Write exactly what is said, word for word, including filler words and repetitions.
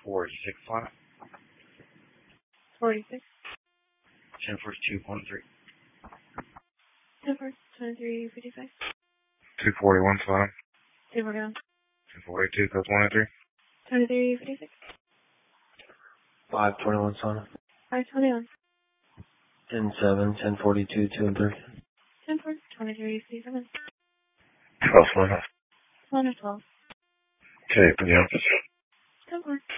forty-six flat. forty-six. ten four two one three. ten four twenty-three fifty-five. two forty-one flat. two forty-one. ten forty-two plus one oh three. twenty-three fifty-six. five twenty-one Sana. five twenty-one. ten seven, ten forty-two, two and three. ten four twenty-three fifty-seven. twelve one. one or twelve. Okay, yeah. ten four.